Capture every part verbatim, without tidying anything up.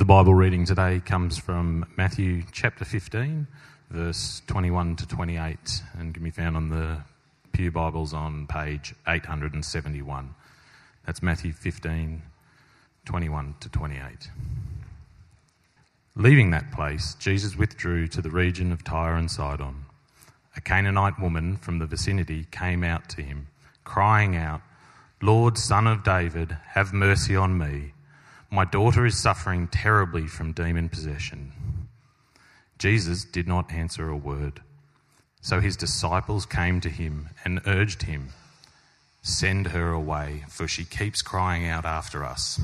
Bible reading today comes from Matthew chapter fifteen, verse twenty-one to twenty-eight, and can be found on the Pew Bibles on page eight hundred seventy-one. That's Matthew fifteen, twenty-one to twenty-eight. Leaving that place, Jesus withdrew to the region of Tyre and Sidon. A Canaanite woman from the vicinity came out to him, crying out, "Lord, Son of David, have mercy on me. My daughter is suffering terribly from demon possession." Jesus did not answer a word. So his disciples came to him and urged him, "Send her away, for she keeps crying out after us."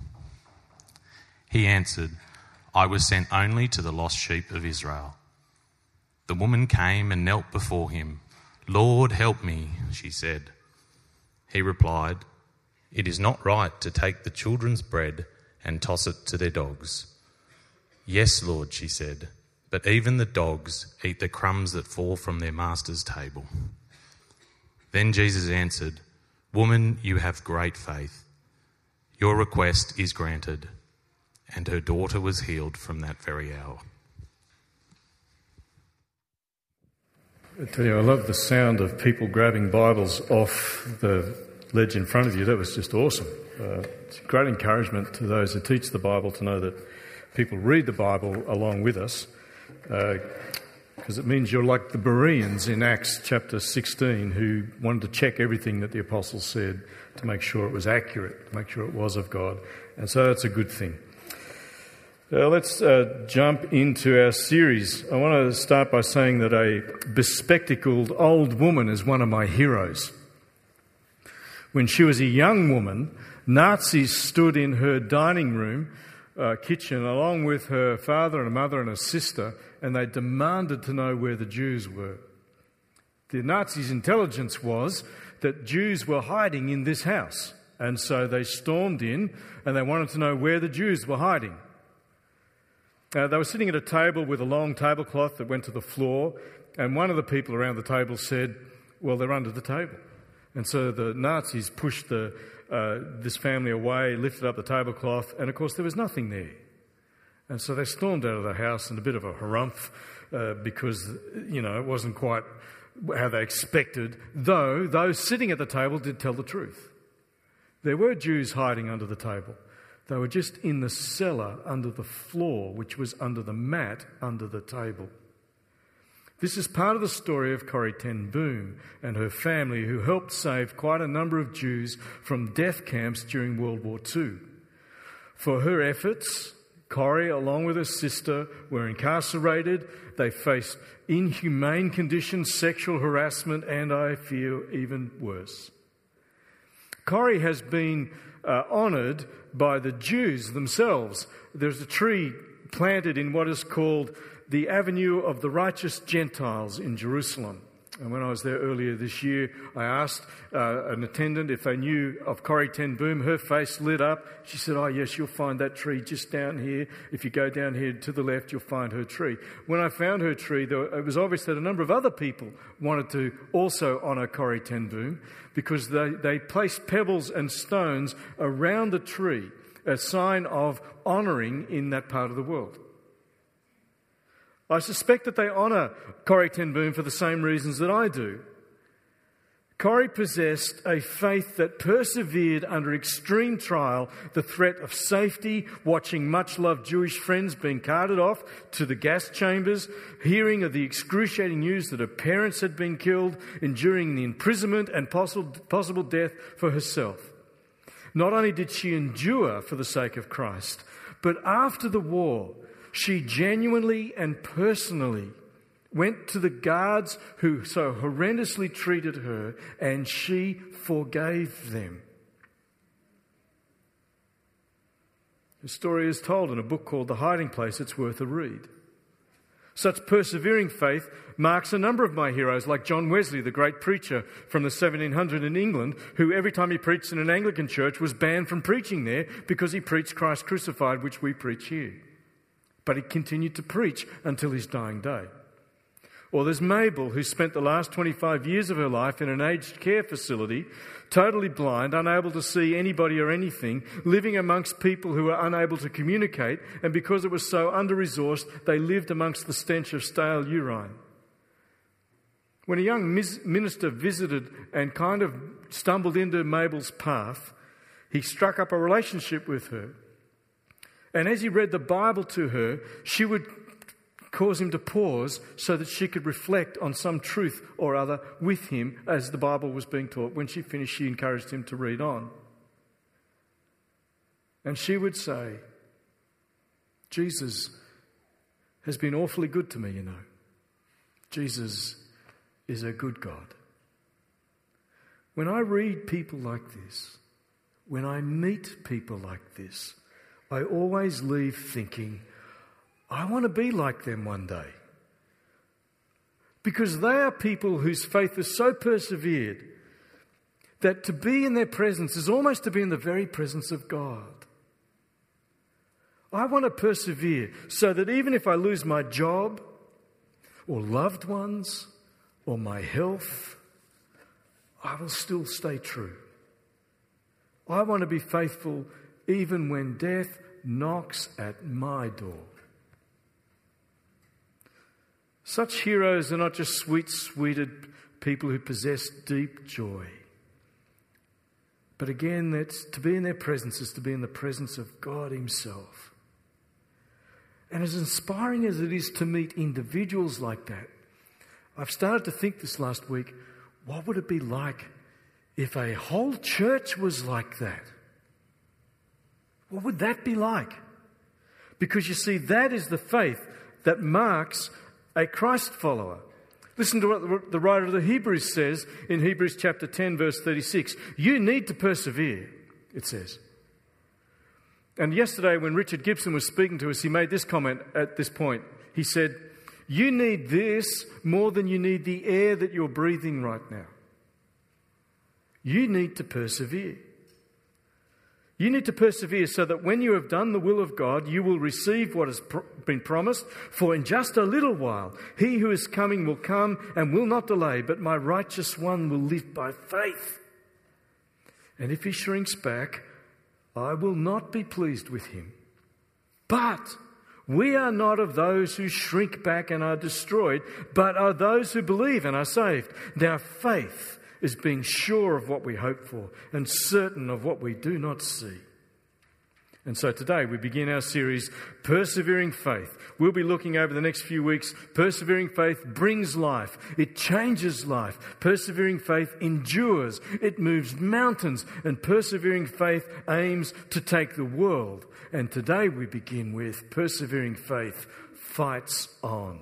He answered, "I was sent only to the lost sheep of Israel." The woman came and knelt before him. "Lord, help me," she said. He replied, "It is not right to take the children's bread and toss it to their dogs." "Yes, Lord," she said, "but even the dogs eat the crumbs that fall from their master's table." Then Jesus answered, "Woman, you have great faith. Your request is granted." And her daughter was healed from that very hour. I tell you, I love the sound of people grabbing Bibles off the ledge in front of you. That was just awesome. Uh, it's a great encouragement to those who teach the Bible to know that people read the Bible along with us, because uh, it means you're like the Bereans in Acts chapter sixteen, who wanted to check everything that the apostles said to make sure it was accurate, to make sure it was of God. And so that's a good thing. Uh, let's uh, jump into our series. I want to start by saying that a bespectacled old woman is one of my heroes. When she was a young woman, Nazis stood in her dining room, uh, kitchen, along with her father and her mother and her sister, and they demanded to know where the Jews were. The Nazis' intelligence was that Jews were hiding in this house, and so they stormed in and they wanted to know where the Jews were hiding. Uh, they were sitting at a table with a long tablecloth that went to the floor, and one of the people around the table said, "Well, they're under the table." And so the Nazis pushed the, uh, this family away, lifted up the tablecloth, and of course there was nothing there. And so they stormed out of the house in a bit of a harumph uh, because, you know, it wasn't quite how they expected, though those sitting at the table did tell the truth. There were Jews hiding under the table. They were just in the cellar under the floor, which was under the mat under the table. This is part of the story of Corrie ten Boom and her family, who helped save quite a number of Jews from death camps during World War Two. For her efforts, Corrie, along with her sister, were incarcerated. They faced inhumane conditions, sexual harassment, and I fear even worse. Corrie has been uh, honoured by the Jews themselves. There's a tree planted in what is called the Avenue of the Righteous Gentiles in Jerusalem. And when I was there earlier this year, I asked uh, an attendant if they knew of Corrie ten Boom. Her face lit up. She said, "Oh yes, you'll find that tree just down here. If you go down here to the left, you'll find her tree." When I found her tree, there, it was obvious that a number of other people wanted to also honour Corrie ten Boom, because they, they placed pebbles and stones around the tree, a sign of honouring in that part of the world. I suspect that they honour Corrie ten Boom for the same reasons that I do. Corrie possessed a faith that persevered under extreme trial, the threat of safety, watching much-loved Jewish friends being carted off to the gas chambers, hearing of the excruciating news that her parents had been killed, enduring the imprisonment and possible, possible death for herself. Not only did she endure for the sake of Christ, but after the war, she genuinely and personally went to the guards who so horrendously treated her, and she forgave them. The story is told in a book called The Hiding Place. It's worth a read. Such persevering faith marks a number of my heroes, like John Wesley, the great preacher from the seventeen hundreds in England, who every time he preached in an Anglican church was banned from preaching there because he preached Christ crucified, which we preach here. But he continued to preach until his dying day. Or there's Mabel, who spent the last twenty-five years of her life in an aged care facility, totally blind, unable to see anybody or anything, living amongst people who were unable to communicate, and because it was so under-resourced, they lived amongst the stench of stale urine. When a young minister visited and kind of stumbled into Mabel's path, he struck up a relationship with her. And as he read the Bible to her, she would cause him to pause so that she could reflect on some truth or other with him as the Bible was being taught. When she finished, she encouraged him to read on. And she would say, Jesus has been awfully good to me, you know. Jesus is a good God. When I read people like this, when I meet people like this, I always leave thinking, I want to be like them one day. Because they are people whose faith is so persevered that to be in their presence is almost to be in the very presence of God. I want to persevere so that even if I lose my job or loved ones or my health, I will still stay true. I want to be faithful even when death knocks at my door. Such heroes are not just sweet-sweeted people who possess deep joy. But again, that's, to be in their presence is to be in the presence of God Himself. And as inspiring as it is to meet individuals like that, I've started to think this last week, what would it be like if a whole church was like that? What would that be like? Because you see, that is the faith that marks a Christ follower. Listen to what the writer of the Hebrews says in Hebrews chapter ten, verse thirty-six. You need to persevere, it says. And yesterday when Richard Gibson was speaking to us, he made this comment at this point. He said, you need this more than you need the air that you're breathing right now. You need to persevere. You need to persevere so that when you have done the will of God, you will receive what has pr- been promised. For in just a little while, he who is coming will come and will not delay, but my righteous one will live by faith. And if he shrinks back, I will not be pleased with him. But we are not of those who shrink back and are destroyed, but are those who believe and are saved. Now faith is being sure of what we hope for and certain of what we do not see. And so today we begin our series, Persevering Faith. We'll be looking over the next few weeks. Persevering faith brings life. It changes life. Persevering faith endures. It moves mountains. And persevering faith aims to take the world. And today we begin with persevering faith fights on.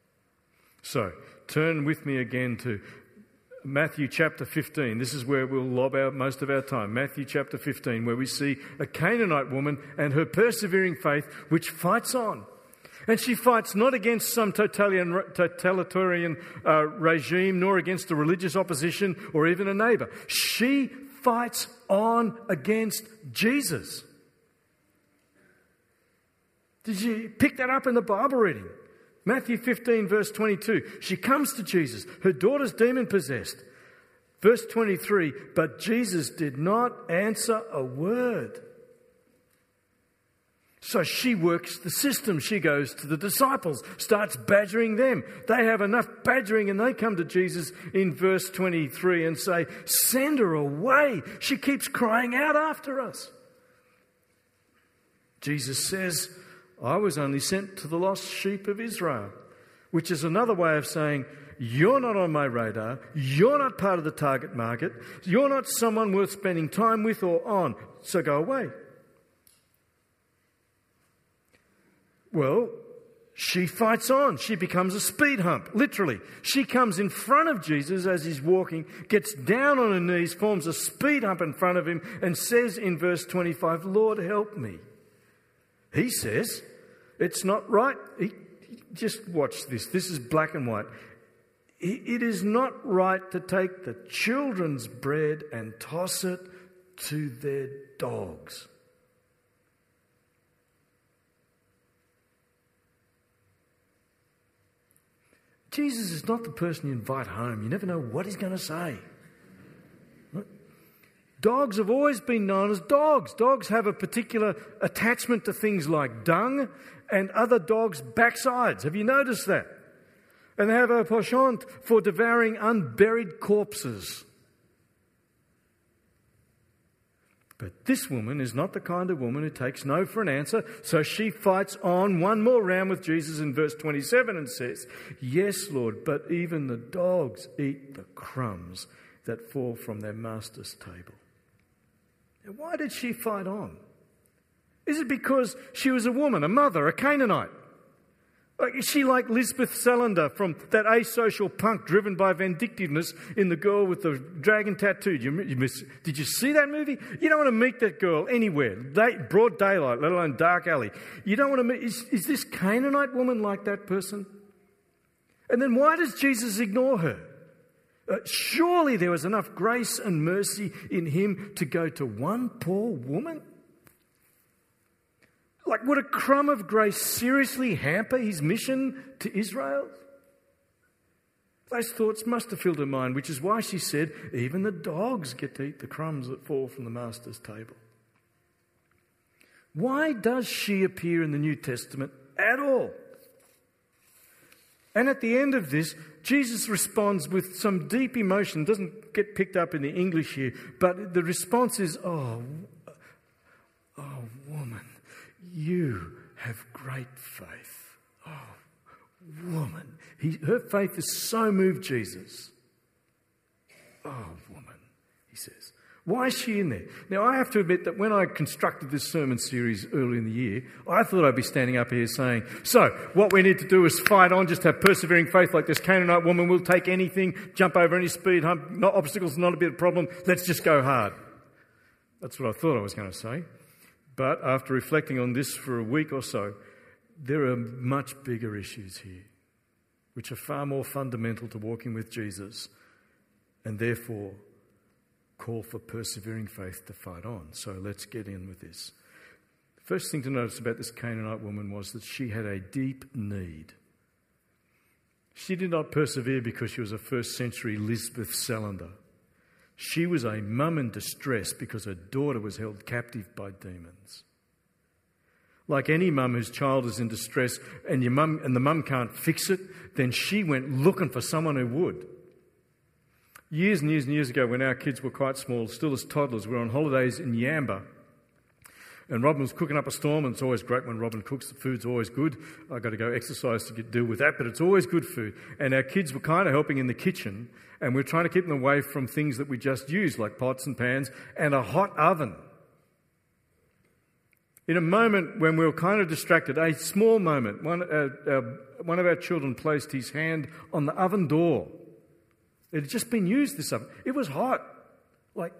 So turn with me again to Matthew chapter fifteen. This is where we'll lob out most of our time. Matthew chapter fifteen, where we see a Canaanite woman and her persevering faith, which fights on. And she fights not against some totalitarian, totalitarian uh, regime, nor against a religious opposition or even a neighbour. She fights on against Jesus. Did you pick that up in the Bible reading? Matthew fifteen, verse twenty-two. She comes to Jesus. Her daughter's demon-possessed. Verse twenty-three, but Jesus did not answer a word. So she works the system. She goes to the disciples, starts badgering them. They have enough badgering and they come to Jesus in verse twenty-three and say, send her away. She keeps crying out after us. Jesus says, I was only sent to the lost sheep of Israel, which is another way of saying, you're not on my radar, you're not part of the target market, you're not someone worth spending time with or on, so go away. Well, she fights on. She becomes a speed hump, literally. She comes in front of Jesus as he's walking, gets down on her knees, forms a speed hump in front of him, and says in verse twenty-five, Lord, help me. He says, it's not right. He, just watch this. This is black and white. It is not right to take the children's bread and toss it to their dogs. Jesus is not the person you invite home. You never know what he's going to say. Right? Dogs have always been known as dogs. Dogs have a particular attachment to things like dung and other dogs' backsides. Have you noticed that? And they have a penchant for devouring unburied corpses. But this woman is not the kind of woman who takes no for an answer, so she fights on one more round with Jesus in verse twenty-seven and says, "Yes, Lord, but even the dogs eat the crumbs that fall from their master's table." Now, why did she fight on? Is it because she was a woman, a mother, a Canaanite? Like, is she like Lisbeth Salander from that asocial punk driven by vindictiveness in The Girl with the Dragon Tattoo? Did you, you miss, did you see that movie? You don't want to meet that girl anywhere, day, broad daylight, let alone dark alley. You don't want to meet... Is, is this Canaanite woman like that person? And then why does Jesus ignore her? Uh, surely there was enough grace and mercy in him to go to one poor woman? Like, would a crumb of grace seriously hamper his mission to Israel? Those thoughts must have filled her mind, which is why she said, even the dogs get to eat the crumbs that fall from the master's table. Why does she appear in the New Testament at all? And at the end of this, Jesus responds with some deep emotion. It doesn't get picked up in the English here, but the response is, oh, oh, woman, you have great faith. Oh, woman. He, her faith has so moved Jesus. Oh, woman, he says. Why is she in there? Now, I have to admit that when I constructed this sermon series early in the year, I thought I'd be standing up here saying, so, what we need to do is fight on, just have persevering faith like this Canaanite woman. We'll take anything, jump over any speed hump, not obstacles, not a bit of problem. Let's just go hard. That's what I thought I was going to say. But after reflecting on this for a week or so, there are much bigger issues here, which are far more fundamental to walking with Jesus, and therefore call for persevering faith to fight on. So let's get in with this. The first thing to notice about this Canaanite woman was that she had a deep need. She did not persevere because she was a first century Lisbeth Salander. She was a mum in distress because her daughter was held captive by demons. Like any mum whose child is in distress and your mum and the mum can't fix it, then she went looking for someone who would. Years and years and years ago, when our kids were quite small, still as toddlers, we were on holidays in Yamba. And Robin was cooking up a storm, and it's always great when Robin cooks. The food's always good. I've got to go exercise to get, deal with that, but it's always good food. And our kids were kind of helping in the kitchen, and we we're trying to keep them away from things that we just use, like pots and pans, and a hot oven. In a moment when we were kind of distracted, a small moment, one, uh, uh, one of our children placed his hand on the oven door. It had just been used, this oven. It was hot. Like,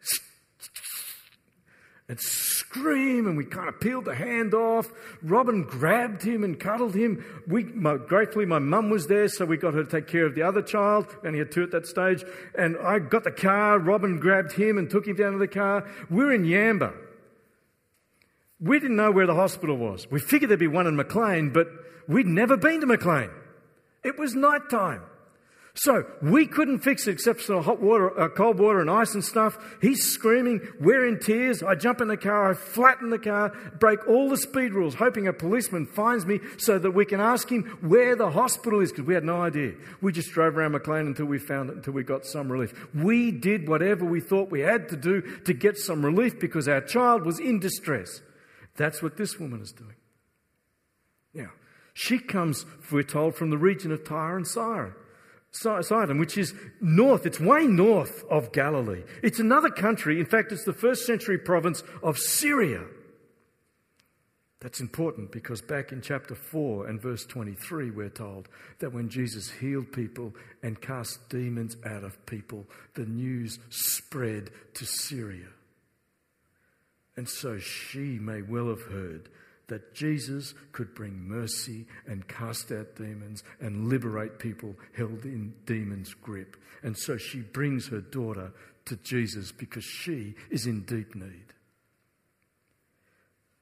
and scream, and we kind of peeled the hand off. Robin grabbed him and cuddled him. We, my, gratefully, my mum was there, so we got her to take care of the other child. We only had two at that stage. And I got the car. Robin grabbed him and took him down to the car. We're in Yamba. We didn't know where the hospital was. We figured there'd be one in Maclean, but we'd never been to Maclean. It was night time. So we couldn't fix it except for hot water, uh, cold water and ice and stuff. He's screaming. We're in tears. I jump in the car. I flatten the car, break all the speed rules, hoping a policeman finds me so that we can ask him where the hospital is, because we had no idea. We just drove around Maclean until we found it, until we got some relief. We did whatever we thought we had to do to get some relief because our child was in distress. That's what this woman is doing. Now, she comes, we're told, from the region of Tyre and Sidon. Sidon, which is north, it's way north of Galilee. It's another country. In fact, it's the first century province of Syria. That's important because back in chapter four and verse twenty-three, we're told that when Jesus healed people and cast demons out of people, the news spread to Syria. And so she may well have heard that Jesus could bring mercy and cast out demons and liberate people held in demons' grip. And so she brings her daughter to Jesus because she is in deep need.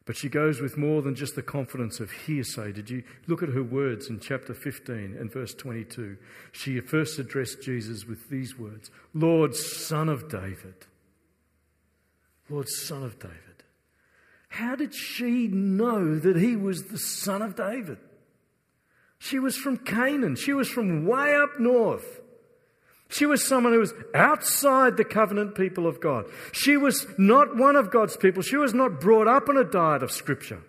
But she goes with more than just the confidence of hearsay. Did you look at her words in chapter fifteen and verse twenty-two? She first addressed Jesus with these words, Lord, Son of David. Lord, Son of David. How did she know that he was the Son of David? She was from Canaan. She was from way up north. She was someone who was outside the covenant people of God. She was not one of God's people. She was not brought up on a diet of Scripture.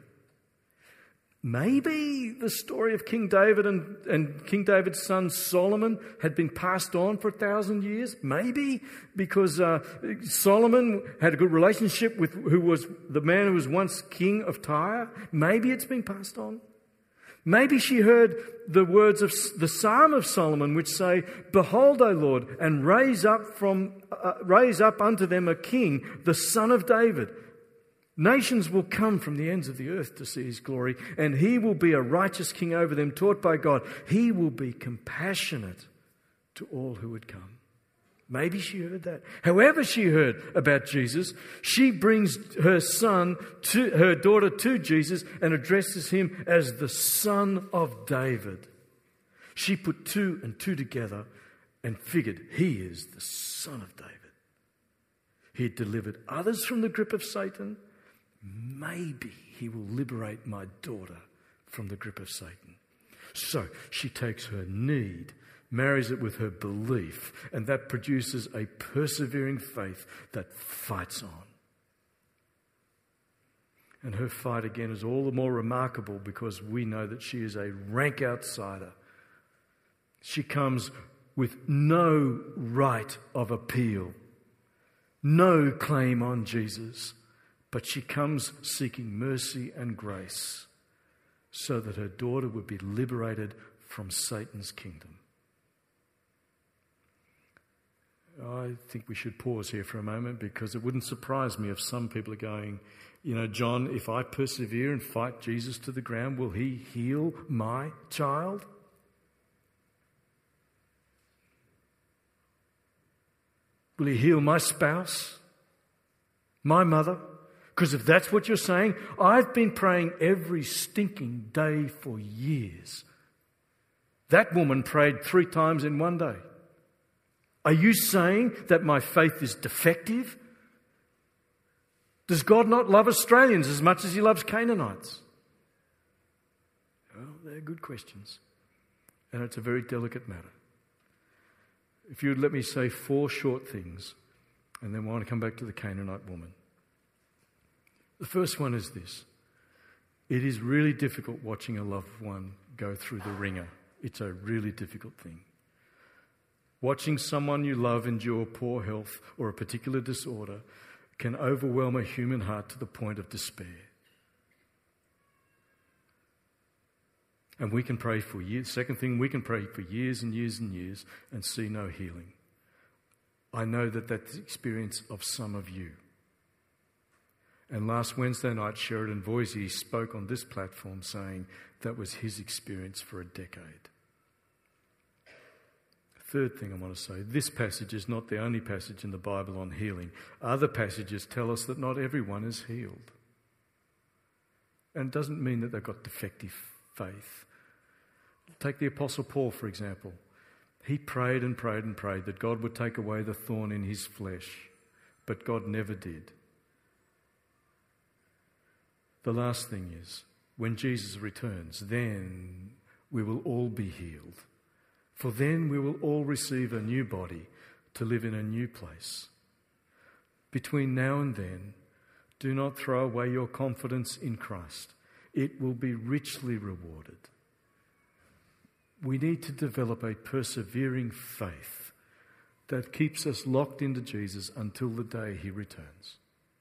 Maybe the story of King David and, and King David's son Solomon had been passed on for a thousand years. Maybe because uh, Solomon had a good relationship with who was the man who was once king of Tyre. Maybe it's been passed on. Maybe she heard the words of the Psalm of Solomon, which say, Behold, O Lord, and raise up from uh, raise up unto them a king, the Son of David. Nations will come from the ends of the earth to see his glory, and he will be a righteous king over them, taught by God. He will be compassionate to all who would come. Maybe she heard that. However she heard about Jesus, she brings her son to her daughter to Jesus and addresses him as the Son of David. She put two and two together and figured he is the Son of David. He had delivered others from the grip of Satan. Maybe he will liberate my daughter from the grip of Satan. So she takes her need, marries it with her belief, and that produces a persevering faith that fights on. And her fight again is all the more remarkable because we know that she is a rank outsider. She comes with no right of appeal, no claim on Jesus, but she comes seeking mercy and grace so that her daughter would be liberated from Satan's kingdom. I think we should pause here for a moment because it wouldn't surprise me if some people are going, you know, John, if I persevere and fight Jesus to the ground, will he heal my child? Will he heal my spouse? My mother? Because if that's what you're saying, I've been praying every stinking day for years. That woman prayed three times in one day. Are you saying that my faith is defective? Does God not love Australians as much as he loves Canaanites? Well, they're good questions. And it's a very delicate matter. If you would let me say four short things, and then I want to come back to the Canaanite woman. The first one is this. It is really difficult watching a loved one go through the ringer. It's a really difficult thing. Watching someone you love endure poor health or a particular disorder can overwhelm a human heart to the point of despair. And we can pray for years. Second thing, we can pray for years and years and years and see no healing. I know that that's the experience of some of you. And last Wednesday night, Sheridan Voisey spoke on this platform saying that was his experience for a decade. Third thing I want to say, this passage is not the only passage in the Bible on healing. Other passages tell us that not everyone is healed. And it doesn't mean that they've got defective faith. Take the Apostle Paul, for example. He prayed and prayed and prayed that God would take away the thorn in his flesh, but God never did. The last thing is, when Jesus returns, then we will all be healed. For then we will all receive a new body to live in a new place. Between now and then, do not throw away your confidence in Christ. It will be richly rewarded. We need to develop a persevering faith that keeps us locked into Jesus until the day he returns.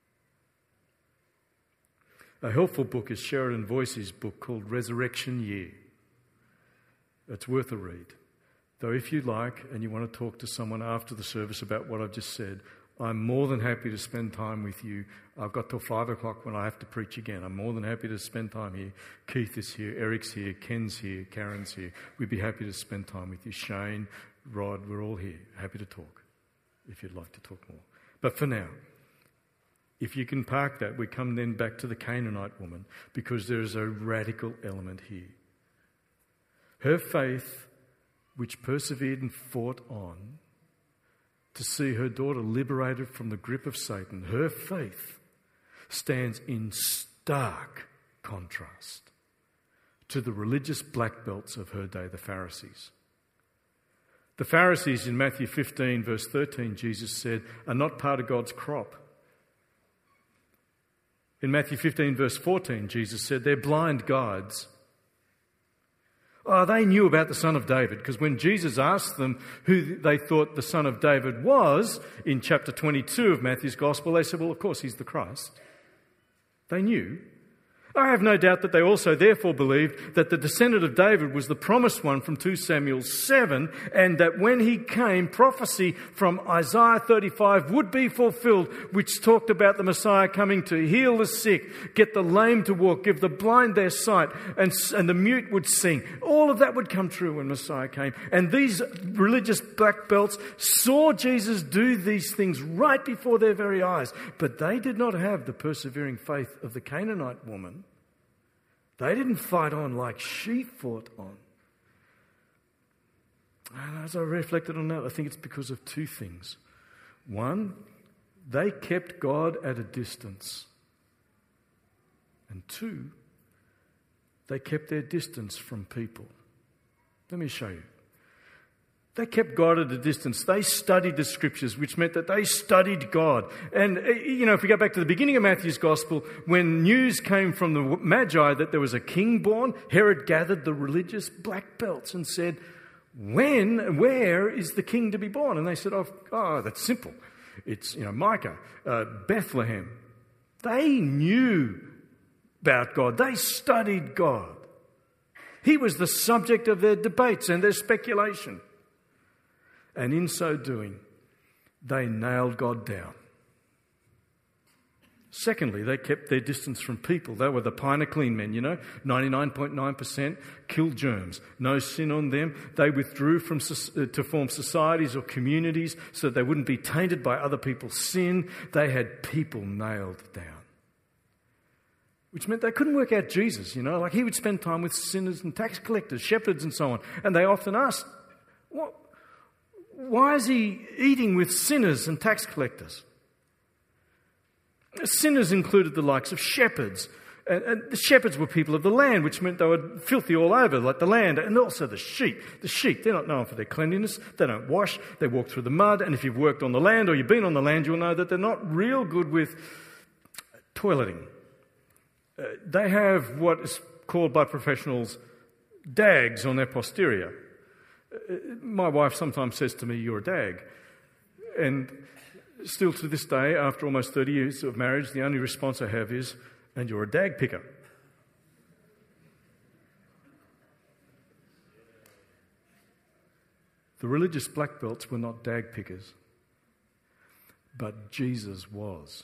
A helpful book is Sheridan Voisey's book called Resurrection Year. It's worth a read. Though if you like and you want to talk to someone after the service about what I've just said, I'm more than happy to spend time with you. I've got till five o'clock when I have to preach again. I'm more than happy to spend time here. Keith is here, Eric's here, Ken's here, Karen's here. We'd be happy to spend time with you. Shane, Rod, we're all here. Happy to talk if you'd like to talk more. But for now, If you can park that, we come then back to the Canaanite woman, because there is a radical element here. Her faith, which persevered and fought on to see her daughter liberated from the grip of Satan, her faith stands in stark contrast to the religious black belts of her day, the Pharisees. The Pharisees in Matthew fifteen, verse thirteen, Jesus said, are not part of God's crop. In Matthew fifteen, verse fourteen, Jesus said, they're blind guides. Oh, they knew about the Son of David, because when Jesus asked them who they thought the Son of David was, in chapter twenty-two of Matthew's Gospel, they said, well, of course, he's the Christ. They knew. I have no doubt that they also therefore believed that the descendant of David was the promised one from Second Samuel seven, and that when he came, prophecy from Isaiah thirty-five would be fulfilled, which talked about the Messiah coming to heal the sick, get the lame to walk, give the blind their sight, and, and the mute would sing. All of that would come true when Messiah came. And these religious black belts saw Jesus do these things right before their very eyes, but they did not have the persevering faith of the Canaanite woman. They didn't fight on like she fought on. And as I reflected on that, I think it's because of two things. One, they kept God at a distance. And two, they kept their distance from people. Let me show you. They kept God at a distance. They studied the Scriptures, which meant that they studied God. And, you know, if we go back to the beginning of Matthew's Gospel, when news came from the Magi that there was a king born, Herod gathered the religious black belts and said, when, where is the king to be born? And they said, oh, oh that's simple. It's, you know, Micah, uh, Bethlehem. They knew about God. They studied God. He was the subject of their debates and their speculation. And in so doing, they nailed God down. Secondly, they kept their distance from people. They were the Pina Clean men, you know, ninety-nine point nine percent killed germs, no sin on them. They withdrew from to form societies or communities so that they wouldn't be tainted by other people's sin. They had people nailed down, which meant they couldn't work out Jesus, you know, like he would spend time with sinners and tax collectors, shepherds and so on. And they often asked, what? Why is he eating with sinners and tax collectors? Sinners included the likes of shepherds. And, and the shepherds were people of the land, which meant they were filthy all over, like the land. And also the sheep. The sheep, they're not known for their cleanliness. They don't wash. They walk through the mud. And if you've worked on the land or you've been on the land, you'll know that they're not real good with toileting. Uh, they have what is called by professionals dags on their posterior. My wife sometimes says to me, you're a dag. And still to this day, after almost thirty years of marriage, the only response I have is, and you're a dag picker. The religious black belts were not dag pickers, but Jesus was.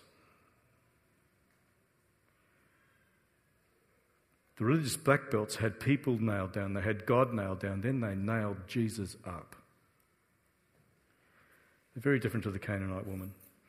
The religious black belts had people nailed down, they had God nailed down, then they nailed Jesus up. They're very different to the Canaanite woman.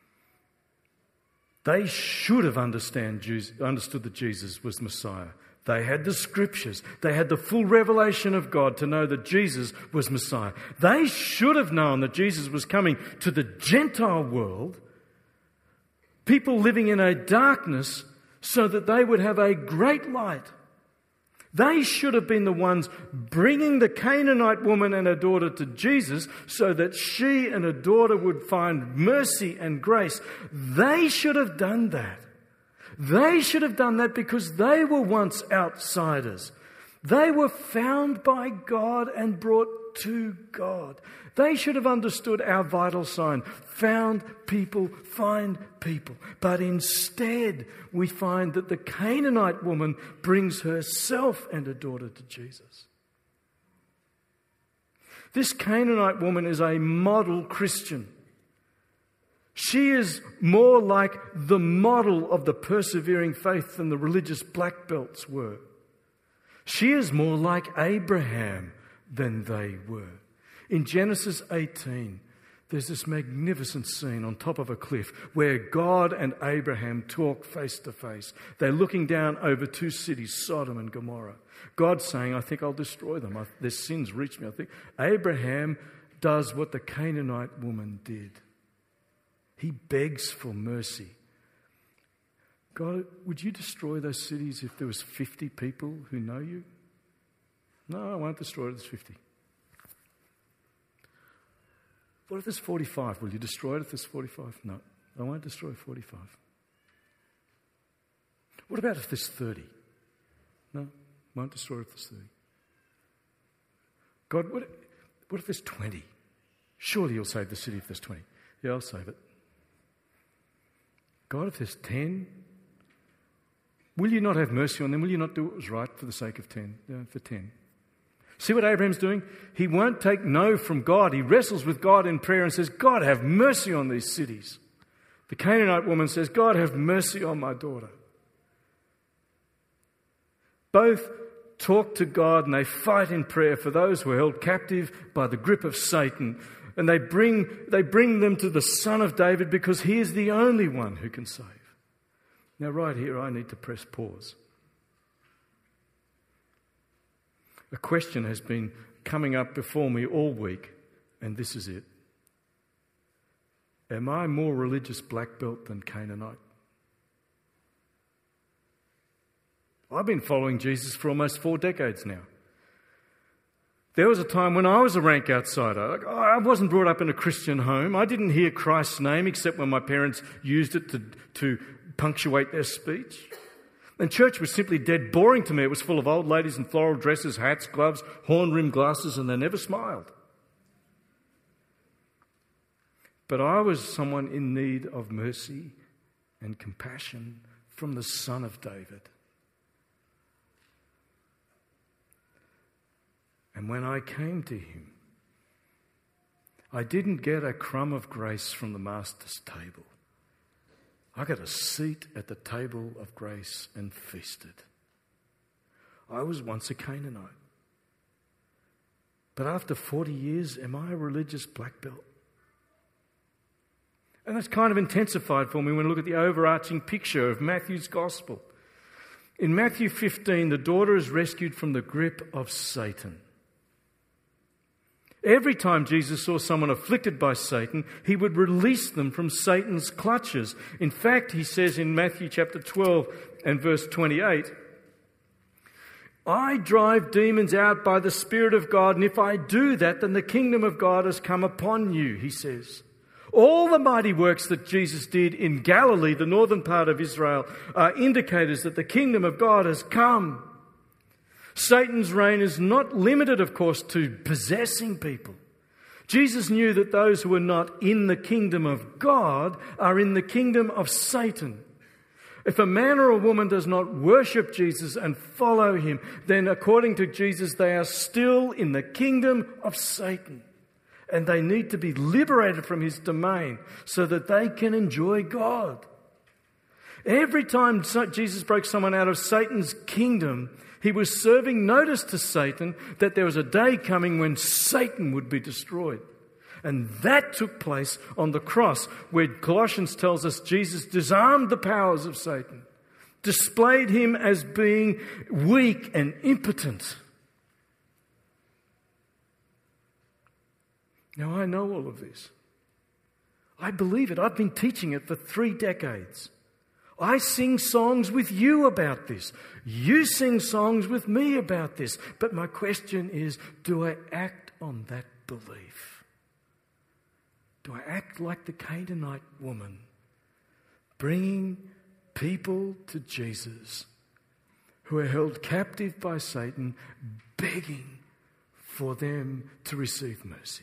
They should have understand, understood that Jesus was Messiah. They had the Scriptures. They had the full revelation of God to know that Jesus was Messiah. They should have known that Jesus was coming to the Gentile world, people living in a darkness, so that they would have a great light. They should have been the ones bringing the Canaanite woman and her daughter to Jesus so that she and her daughter would find mercy and grace. They should have done that. They should have done that because they were once outsiders. They were found by God and brought to God. They should have understood our vital sign. Found people, find people. But instead, we find that the Canaanite woman brings herself and her daughter to Jesus. This Canaanite woman is a model Christian. She is more like the model of the persevering faith than the religious black belts were. She is more like Abraham than they were. In Genesis eighteen, there's this magnificent scene on top of a cliff where God and Abraham talk face to face. They're looking down over two cities, Sodom and Gomorrah. God's saying, I think I'll destroy them. I, their sins reach me. I think Abraham does what the Canaanite woman did. He begs for mercy. God, would you destroy those cities if there was fifty people who know you? No, I won't destroy it if there's fifty. What if there's forty-five? Will you destroy it if there's forty-five? No, I won't destroy forty-five. What about if there's thirty? No, won't destroy it if there's thirty. God, what, what if there's twenty? Surely you'll save the city if there's twenty. Yeah, I'll save it. God, if there's ten, will you not have mercy on them? Will you not do what was right for the sake of ten? Yeah, for ten. See what Abraham's doing? He won't take no from God. He wrestles with God in prayer and says, God, have mercy on these cities. The Canaanite woman says, God, have mercy on my daughter. Both talk to God and they fight in prayer for those who are held captive by the grip of Satan. And they bring, they bring them to the Son of David because he is the only one who can save. Now right here I need to press pause. A question has been coming up before me all week, and this is it. Am I more religious black belt than Canaanite? I've been following Jesus for almost four decades now. There was a time when I was a rank outsider. I wasn't brought up in a Christian home. I didn't hear Christ's name except when my parents used it to, to punctuate their speech. And church was simply dead boring to me. It was full of old ladies in floral dresses, hats, gloves, horn-rimmed glasses, and they never smiled. But I was someone in need of mercy and compassion from the Son of David. And when I came to him, I didn't get a crumb of grace from the Master's table. I got a seat at the table of grace and feasted. I was once a Canaanite. But after forty years, am I a religious black belt? And that's kind of intensified for me when I look at the overarching picture of Matthew's gospel. In Matthew fifteen, the daughter is rescued from the grip of Satan. Every time Jesus saw someone afflicted by Satan, he would release them from Satan's clutches. In fact, he says in Matthew chapter twelve and verse twenty-eight, I drive demons out by the Spirit of God, and if I do that, then the kingdom of God has come upon you, he says. All the mighty works that Jesus did in Galilee, the northern part of Israel, are indicators that the kingdom of God has come. Satan's reign is not limited, of course, to possessing people. Jesus knew that those who are not in the kingdom of God are in the kingdom of Satan. If a man or a woman does not worship Jesus and follow him, then according to Jesus, they are still in the kingdom of Satan. And they need to be liberated from his domain so that they can enjoy God. Every time Jesus broke someone out of Satan's kingdom, he was serving notice to Satan that there was a day coming when Satan would be destroyed. And that took place on the cross, where Colossians tells us Jesus disarmed the powers of Satan, displayed him as being weak and impotent. Now, I know all of this. I believe it. I've been teaching it for three decades. I sing songs with you about this. You sing songs with me about this. But my question is, do I act on that belief? Do I act like the Canaanite woman, bringing people to Jesus who are held captive by Satan, begging for them to receive mercy?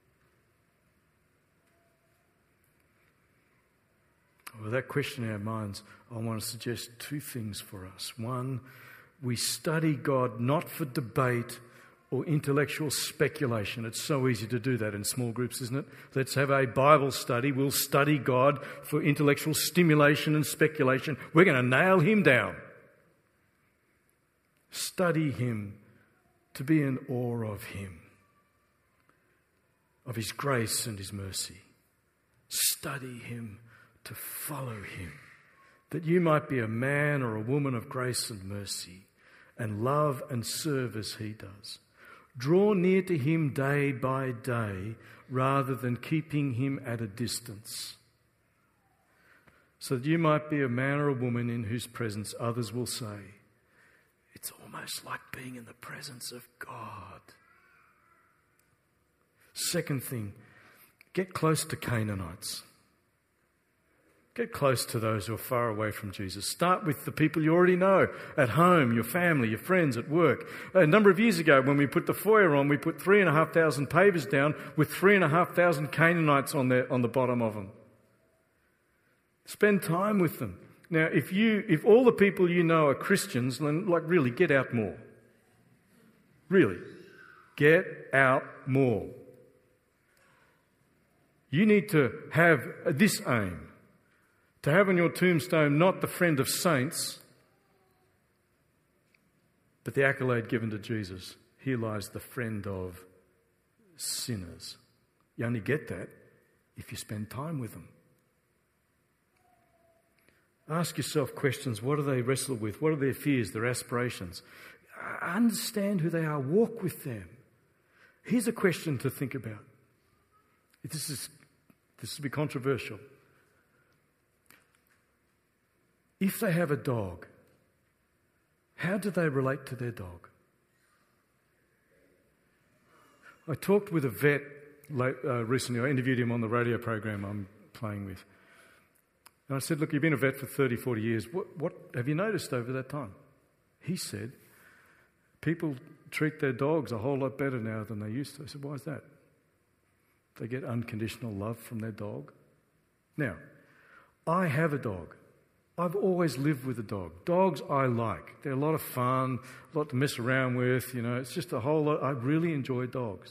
With that question in our minds, I want to suggest two things for us. One, we study God not for debate or intellectual speculation. It's so easy to do that in small groups, isn't it? Let's have a Bible study. We'll study God for intellectual stimulation and speculation. We're going to nail him down. Study him to be in awe of him. of his grace and his mercy. Study him to follow him, that you might be a man or a woman of grace and mercy, and love and serve as he does. Draw near to him day by day, rather than keeping him at a distance, so that you might be a man or a woman in whose presence others will say, it's almost like being in the presence of God. Second thing, get close to Canaanites. Get close to those who are far away from Jesus. Start with the people you already know, at home, your family, your friends, at work. A number of years ago, when we put the foyer on, we put three and a half thousand pavers down with three and a half thousand Canaanites on there, on the bottom of them. Spend time with them. Now, if you, if all the people you know are Christians, then like really get out more. Really, get out more. You need to have this aim. To have on your tombstone not the friend of saints, but the accolade given to Jesus. Here lies the friend of sinners. You only get that if you spend time with them. Ask yourself questions. What do they wrestle with? What are their fears, their aspirations? Understand who they are. Walk with them. Here's a question to think about. This is, this will be controversial. If they have a dog, how do they relate to their dog? I talked with a vet late, uh, recently. I interviewed him on the radio program I'm playing with. And I said, look, you've been a vet for thirty, forty years. What, what have you noticed over that time? He said, people treat their dogs a whole lot better now than they used to. I said, why is that? They get unconditional love from their dog. Now, I have a dog. I've always lived with a dog. Dogs I like. They're a lot of fun, a lot to mess around with, you know. It's just a whole lot. I really enjoy dogs.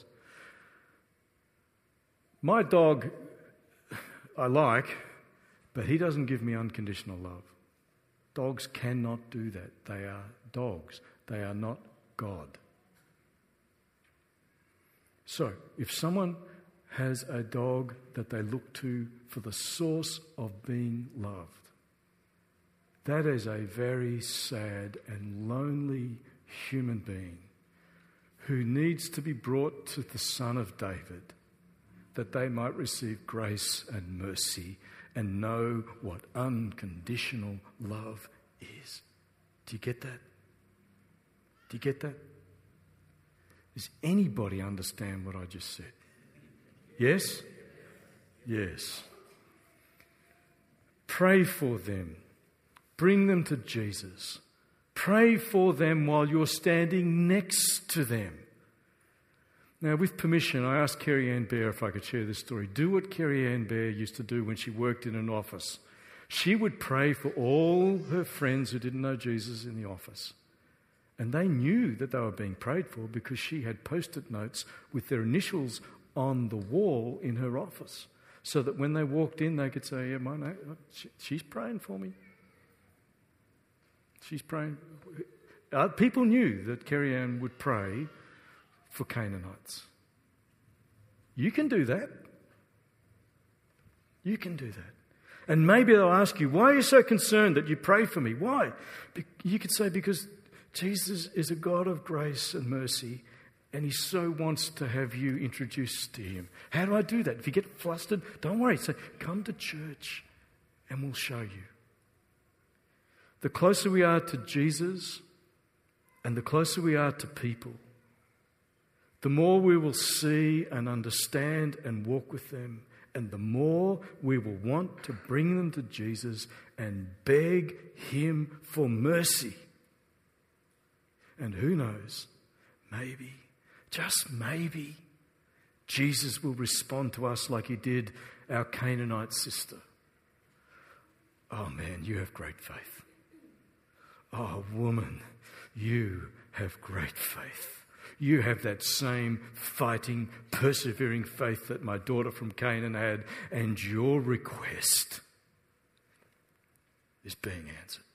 My dog I like, but he doesn't give me unconditional love. Dogs cannot do that. They are dogs. They are not God. So, if someone has a dog that they look to for the source of being loved, that is a very sad and lonely human being who needs to be brought to the Son of David that they might receive grace and mercy and know what unconditional love is. Do you get that? Do you get that? Does anybody understand what I just said? Yes? Yes. Pray for them. Bring them to Jesus. Pray for them while you're standing next to them. Now, with permission, I asked Kerry Ann Bear if I could share this story. Do what Kerry Ann Bear used to do when she worked in an office. She would pray for all her friends who didn't know Jesus in the office. And they knew that they were being prayed for because she had post-it notes with their initials on the wall in her office, so that when they walked in, they could say, yeah, my name, she's praying for me. She's praying. Uh, people knew that Kerry Ann would pray for Canaanites. You can do that. You can do that. And maybe they'll ask you, why are you so concerned that you pray for me? Why? You could say, because Jesus is a God of grace and mercy, and he so wants to have you introduced to him. How do I do that? If you get flustered, don't worry. Say, come to church and we'll show you. The closer we are to Jesus and the closer we are to people, the more we will see and understand and walk with them, and the more we will want to bring them to Jesus and beg him for mercy. And who knows, maybe, just maybe, Jesus will respond to us like he did our Canaanite sister. Oh man, you have great faith. Oh woman, you have great faith. You have that same fighting, persevering faith that my daughter from Canaan had, and your request is being answered.